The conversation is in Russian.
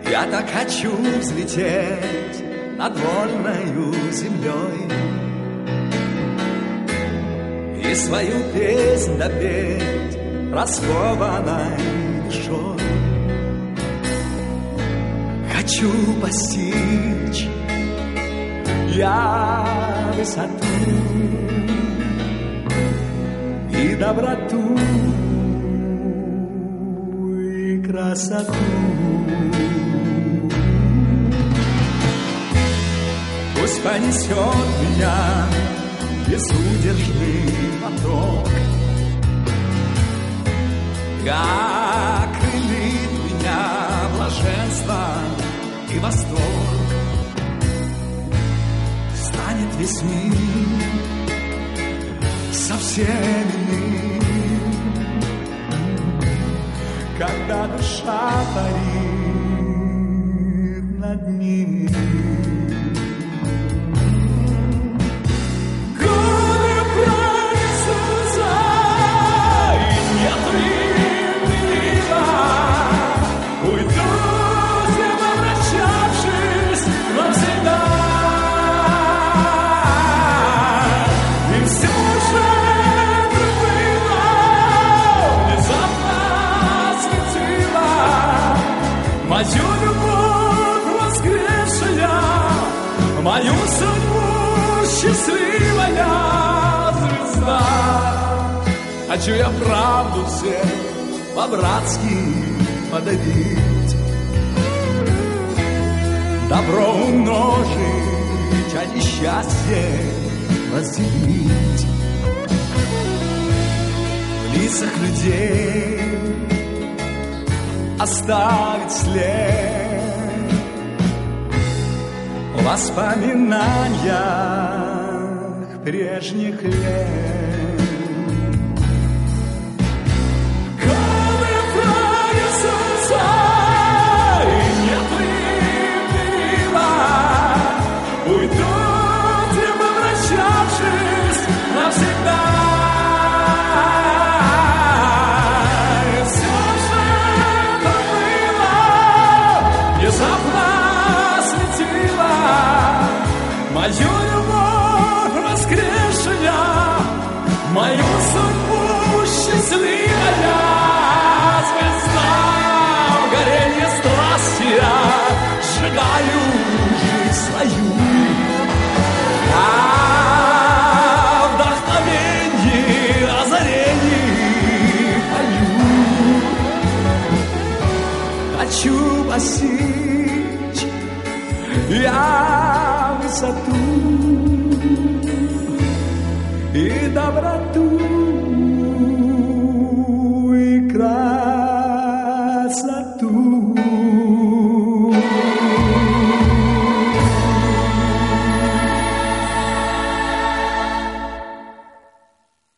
Я так хочу взлететь над вольною землей и свою песнь допеть раскованной душой. Хочу постичь я высоту и доброту, и красоту. Пусть понесет меня безудержный поток, как крылит меня блаженство и восторг. Станет весь мир совсем иным, когда душа парит над ним. Мою любовь воскресшая, мою судьбу счастливая звезда. Хочу я правду всем по-братски подарить, добро умножить, а несчастье разделить. В лицах людей оставить след в воспоминаниях прежних лет. Коли пронесутся и нет перила, уйдут и попрощавшись навсегда. Мою любовь воскресшая, мою судьбу счастливая звезда. В горенье страсти я сжигаю жизнь свою, а в вдохновенье, озаренье пою. Хочу постичь я высоту и доброту.